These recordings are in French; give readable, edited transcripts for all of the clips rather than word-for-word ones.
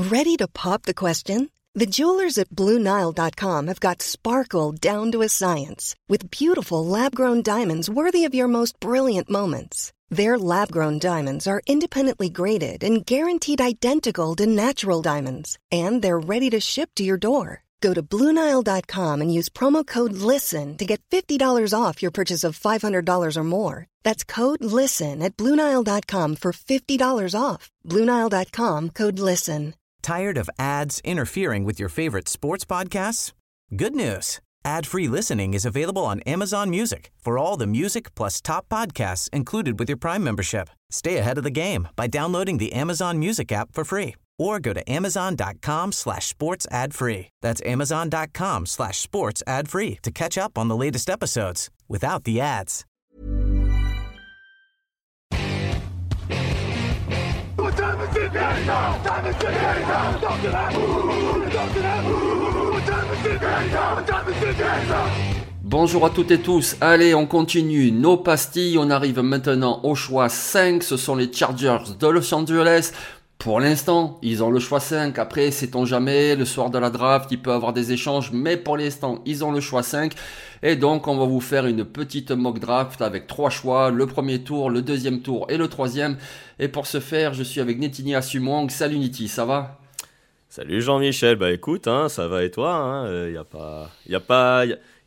Ready to pop the question? The jewelers at BlueNile.com have got sparkle down to a science with beautiful lab-grown diamonds worthy of your most brilliant moments. Their lab-grown diamonds are independently graded and guaranteed identical to natural diamonds, and they're ready to ship to your door. Go to BlueNile.com and use promo code LISTEN to get $50 off your purchase of $500 or more. That's code LISTEN at BlueNile.com for $50 off. BlueNile.com, code LISTEN. Tired of ads interfering with your favorite sports podcasts? Good news. Ad-free listening is available on Amazon Music for all the music plus top podcasts included with your Prime membership. Stay ahead of the game by downloading the Amazon Music app for free or go to amazon.com/sports ad free. That's amazon.com/sports ad free to catch up on the latest episodes without the ads. Bonjour à toutes et tous, allez on continue nos pastilles, on arrive maintenant au choix 5, ce sont les Chargers de Los Angeles. Pour l'instant, ils ont le choix 5, après sait-on jamais, le soir de la draft, il peut y avoir des échanges, mais pour l'instant, ils ont le choix 5. Et donc, on va vous faire une petite mock draft avec 3 choix, le premier tour, le deuxième tour et le troisième. Et pour ce faire, je suis avec Netini Assumong. Salut Niti, ça va ? Salut Jean-Michel, bah écoute, ça va et toi ? Y a pas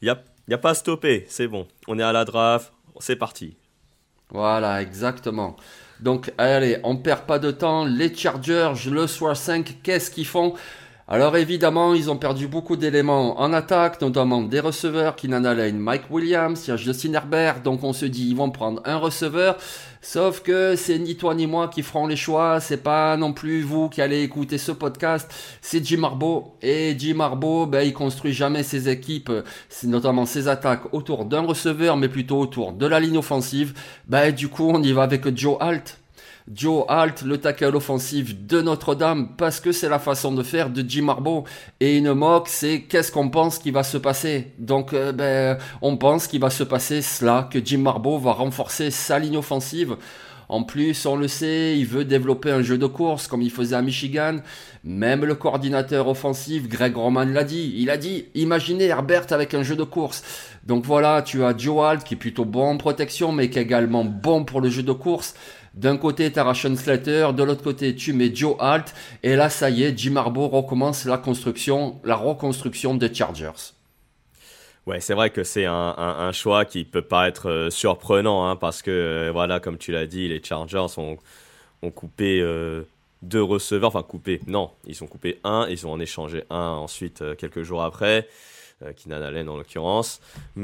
à stopper, c'est bon. On est à la draft, c'est parti. Voilà, exactement. Donc, allez, on perd pas de temps. Les Chargers, le soir 5, qu'est-ce qu'ils font ? Alors évidemment, ils ont perdu beaucoup d'éléments en attaque, notamment des receveurs, Keenan Allen, Mike Williams, il y a Justin Herbert, donc on se dit ils vont prendre un receveur, sauf que c'est ni toi ni moi qui ferons les choix, c'est pas non plus vous qui allez écouter ce podcast, c'est Jim Harbaugh, et Jim Harbaugh, il construit jamais ses équipes, notamment ses attaques autour d'un receveur, mais plutôt autour de la ligne offensive, du coup on y va avec Joe Alt. Joe Alt, le tackle offensif de Notre-Dame, parce que c'est la façon de faire de Jim Harbaugh. Et une mock, c'est qu'est-ce qu'on pense qu'il va se passer. Donc, on pense qu'il va se passer cela, que Jim Harbaugh va renforcer sa ligne offensive. En plus, on le sait, il veut développer un jeu de course comme il faisait à Michigan. Même le coordinateur offensif, Greg Roman, l'a dit. Il a dit, imaginez Herbert avec un jeu de course. Donc voilà, tu as Joe Alt qui est plutôt bon en protection, mais qui est également bon pour le jeu de course. D'un côté, tu as Rashawn Slater, de l'autre côté, tu mets Joe Alt. Et là, ça y est, Jim Harbaugh recommence la reconstruction des Chargers. Ouais, c'est vrai que c'est un choix qui peut paraître surprenant, parce que, voilà, comme tu l'as dit, les Chargers ont coupé 2 receveurs. Enfin, coupé, non, ils ont coupé 1, ils ont en échangé 1 ensuite, quelques jours après, Keenan Allen en l'occurrence.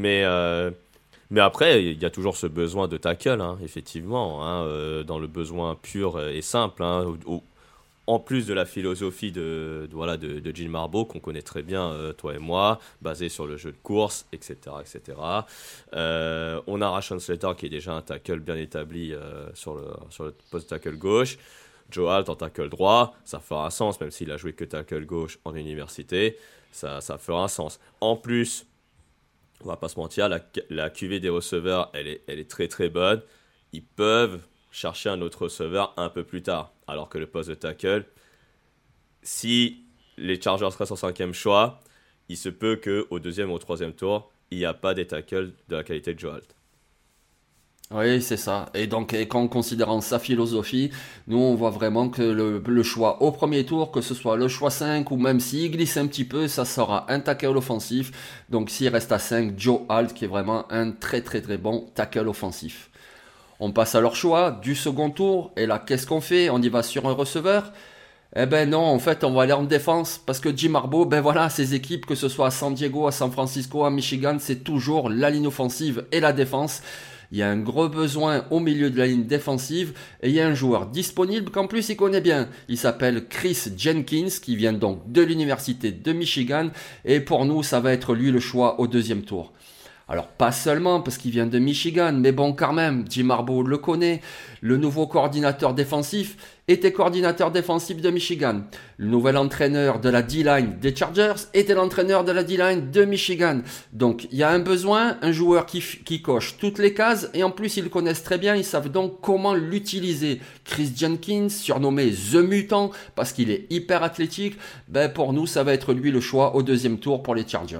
Mais après, il y a toujours ce besoin de tackle, effectivement, dans le besoin pur et simple, en plus de la philosophie de Jim Harbaugh, qu'on connaît très bien, toi et moi, basée sur le jeu de course, etc. etc. On a Rashawn Slater qui est déjà un tackle bien établi sur le poste tackle gauche. Joe Alt en tackle droit, ça fera un sens, même s'il a joué que tackle gauche en université, ça fera un sens. En plus, on va pas se mentir, la QV des receveurs, elle est très très bonne. Ils peuvent chercher un autre receveur un peu plus tard. Alors que le poste de tackle, si les Chargers restent en 5e choix, il se peut qu'au 2e ou au 3e tour, il n'y a pas des tackles de la qualité de Joe Alt. Oui, c'est ça. Et donc, en considérant sa philosophie, nous, on voit vraiment que le choix au premier tour, que ce soit le choix 5 ou même s'il glisse un petit peu, ça sera un tackle offensif. Donc, s'il reste à 5, Joe Alt, qui est vraiment un très très très bon tackle offensif. On passe à leur choix du second tour. Et là, qu'est-ce qu'on fait ? On y va sur un receveur ? Non, en fait, on va aller en défense parce que Jim Harbaugh, ses équipes, que ce soit à San Diego, à San Francisco, à Michigan, c'est toujours la ligne offensive et la défense. Il y a un gros besoin au milieu de la ligne défensive et il y a un joueur disponible qu'en plus il connaît bien. Il s'appelle Chris Jenkins qui vient donc de l'université de Michigan et pour nous ça va être lui le choix au 2e tour. Alors pas seulement parce qu'il vient de Michigan, mais bon quand même, Jim Harbaugh le connaît. Le nouveau coordinateur défensif était coordinateur défensif de Michigan. Le nouvel entraîneur de la D-line des Chargers était l'entraîneur de la D-line de Michigan. Donc il y a un besoin, un joueur qui coche toutes les cases et en plus ils le connaissent très bien, ils savent donc comment l'utiliser. Chris Jenkins, surnommé The Mutant parce qu'il est hyper athlétique, ben pour nous ça va être lui le choix au 2e tour pour les Chargers.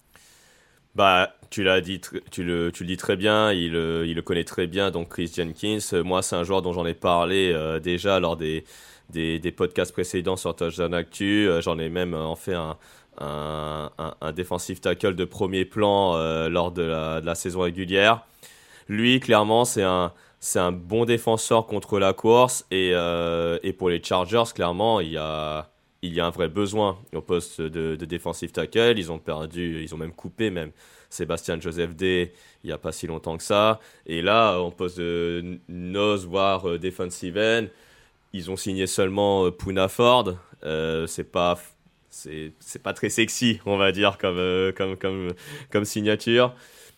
Bah, tu l'as dit, tu le dis très bien, il le connaît très bien, donc Chris Jenkins. Moi, c'est un joueur dont j'en ai parlé déjà lors des podcasts précédents sur Touchdown Actu. J'en ai même en fait un defensive tackle de premier plan lors de la saison régulière. Lui, clairement, c'est un bon défenseur contre la course et pour les Chargers, clairement, il y a un vrai besoin au poste de defensive tackle. Ils ont même coupé Sébastien Joseph Day il n'y a pas si longtemps que ça. Et là, au poste de nose, voire defensive end, ils ont signé seulement Poona Ford. C'est pas très sexy, on va dire, comme signature.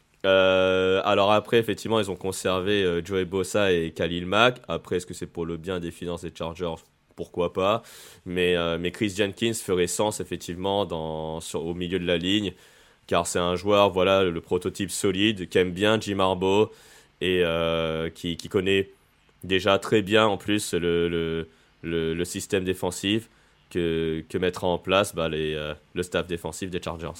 Alors après, effectivement, ils ont conservé Joey Bosa et Khalil Mack. Après, est-ce que c'est pour le bien des finances des Chargers ? Pourquoi pas, mais Chris Jenkins ferait sens effectivement au milieu de la ligne, car c'est un joueur, voilà, le prototype solide, qui aime bien Jim Harbaugh et qui connaît déjà très bien en plus le système défensif que mettra en place le staff défensif des Chargers.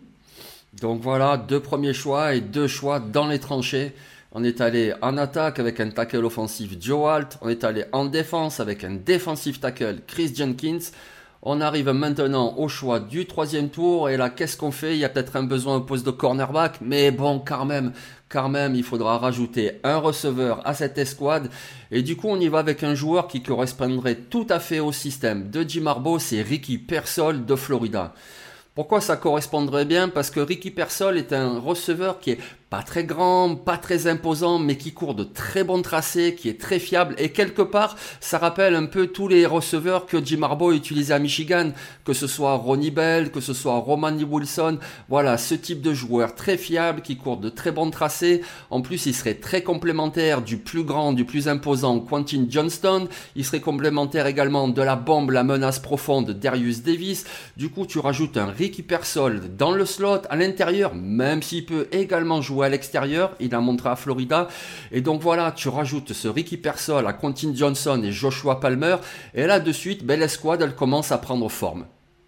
Donc voilà, 2 premiers choix et 2 choix dans les tranchées. On est allé en attaque avec un tackle offensif Joe Alt. On est allé en défense avec un defensive tackle Chris Jenkins. On arrive maintenant au choix du 3e tour. Et là, qu'est-ce qu'on fait ? Il y a peut-être un besoin au poste de cornerback. Mais bon, quand même, il faudra rajouter un receveur à cette escouade. Et du coup, on y va avec un joueur qui correspondrait tout à fait au système de Jim Harbaugh. C'est Ricky Pearsall de Florida. Pourquoi ça correspondrait bien ? Parce que Ricky Pearsall est un receveur qui est pas très grand, pas très imposant, mais qui court de très bons tracés, qui est très fiable. Et quelque part, ça rappelle un peu tous les receveurs que Jim Harbaugh utilisait à Michigan, que ce soit Ronnie Bell, que ce soit Romani Wilson. Voilà, ce type de joueur très fiable, qui court de très bons tracés. En plus, il serait très complémentaire du plus grand, du plus imposant Quentin Johnston. Il serait complémentaire également de la bombe, la menace profonde Darius Davis. Du coup, tu rajoutes un Ricky Pearsall dans le slot, à l'intérieur, même s'il peut également jouer à l'extérieur, il a montré à Florida. Et donc voilà, tu rajoutes ce Ricky Pearsall à Quentin Johnson et Joshua Palmer, et là de suite, l'escouade elle commence à prendre forme.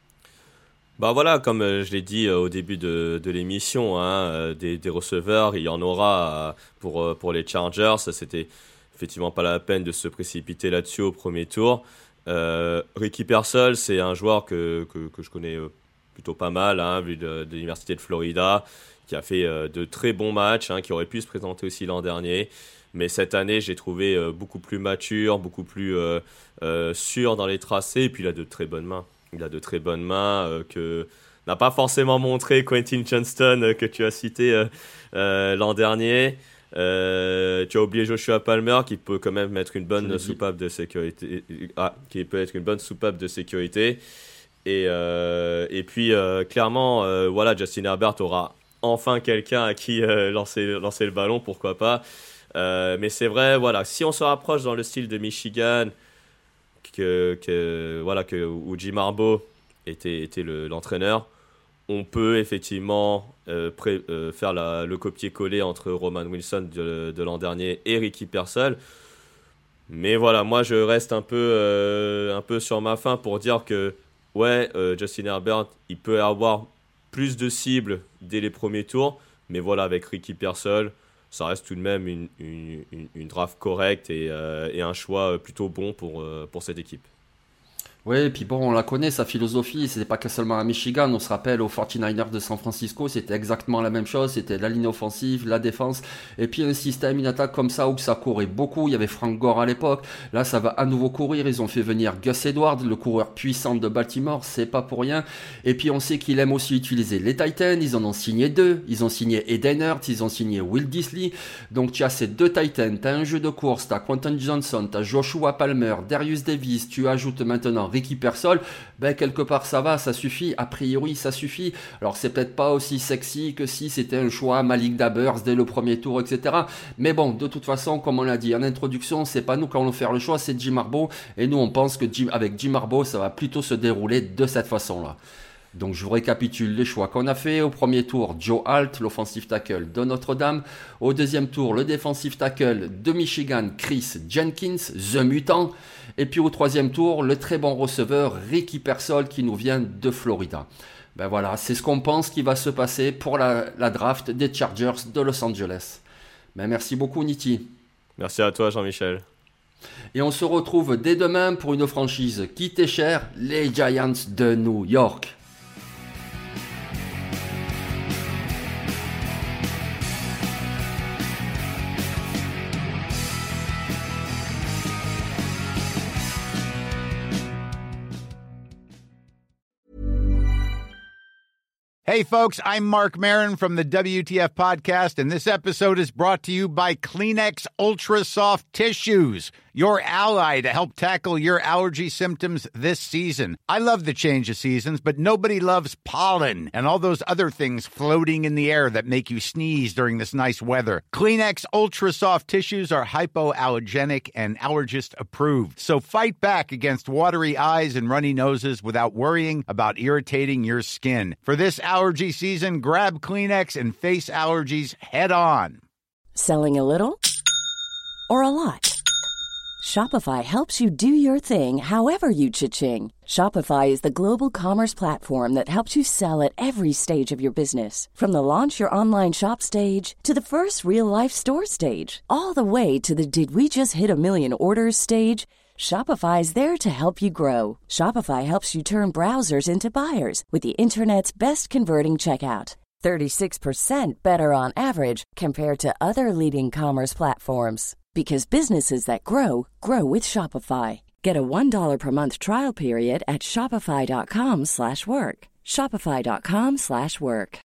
Bah voilà, comme je l'ai dit au début de l'émission, des receveurs, il y en aura pour les Chargers. Ça, c'était effectivement pas la peine de se précipiter là-dessus au premier tour. Ricky Pearsall, c'est un joueur que je connais plutôt pas mal, vu de l'université de Florida, qui a fait de très bons matchs, qui aurait pu se présenter aussi l'an dernier. Mais cette année, j'ai trouvé beaucoup plus mature, beaucoup plus sûr dans les tracés. Et puis, il a de très bonnes mains. Que n'a pas forcément montré Quentin Johnston, que tu as cité l'an dernier. Tu as oublié Joshua Palmer, qui peut quand même mettre une bonne soupape de sécurité. Qui peut être une bonne soupape de sécurité. Et puis, clairement, voilà, Justin Herbert aura enfin quelqu'un à qui lancer le ballon, pourquoi pas. Mais c'est vrai, voilà, si on se rapproche dans le style de Michigan, où Jim Harbaugh était l'entraîneur, on peut effectivement faire le copier-coller entre Roman Wilson de l'an dernier et Ricky Pearsall. Mais voilà, moi je reste un peu sur ma faim pour dire que Justin Herbert, il peut avoir plus de cibles dès les premiers tours, mais voilà, avec Ricky Pearsall, ça reste tout de même une draft correcte et un choix plutôt bon pour cette équipe. Oui, et puis bon, on la connaît, sa philosophie, c'était pas que seulement à Michigan, on se rappelle aux 49ers de San Francisco, c'était exactement la même chose, c'était la ligne offensive, la défense, et puis un système, une attaque comme ça où ça courait beaucoup, il y avait Frank Gore à l'époque, là ça va à nouveau courir, ils ont fait venir Gus Edwards, le coureur puissant de Baltimore, c'est pas pour rien, et puis on sait qu'il aime aussi utiliser les Titans, ils en ont signé 2, ils ont signé Eden Hurts, ils ont signé Will Dissly, donc tu as ces 2 Titans, tu as un jeu de course, tu as Quentin Johnson, tu as Joshua Palmer, Darius Davis, tu ajoutes maintenant Ricky Persol, quelque part ça suffit, a priori ça suffit. Alors c'est peut-être pas aussi sexy que si c'était un choix Malik Dabbers dès le premier tour, etc. Mais bon, de toute façon, comme on l'a dit en introduction, c'est pas nous qui allons faire le choix, c'est Jim Harbaugh, et nous on pense que avec Jim Harbaugh, ça va plutôt se dérouler de cette façon-là. Donc je vous récapitule les choix qu'on a fait. Au premier tour, Joe Alt, l'offensive tackle de Notre-Dame. Au deuxième tour, le defensive tackle de Michigan, Chris Jenkins, The Mutant. Et puis au troisième tour, le très bon receveur Ricky Persol qui nous vient de Florida. Voilà, c'est ce qu'on pense qui va se passer pour la draft des Chargers de Los Angeles. Merci beaucoup Nitti. Merci à toi Jean-Michel. Et on se retrouve dès demain pour une franchise qui t'est chère, les Giants de New York. Hey, folks, I'm Mark Maron from the WTF Podcast, and this episode is brought to you by Kleenex Ultra Soft Tissues, your ally to help tackle your allergy symptoms this season. I love the change of seasons, but nobody loves pollen and all those other things floating in the air that make you sneeze during this nice weather. Kleenex Ultra Soft Tissues are hypoallergenic and allergist approved, so fight back against watery eyes and runny noses without worrying about irritating your skin. For this allergy season, grab Kleenex and face allergies head on. Selling a little or a lot? Shopify helps you do your thing however you cha-ching. Shopify is the global commerce platform that helps you sell at every stage of your business. From the launch your online shop stage to the first real-life store stage, all the way to the did we just hit a million orders stage. Shopify is there to help you grow. Shopify helps you turn browsers into buyers with the internet's best converting checkout. 36% better on average compared to other leading commerce platforms. Because businesses that grow, grow with Shopify. Get a $1 per month trial period at shopify.com/work. Shopify.com/work.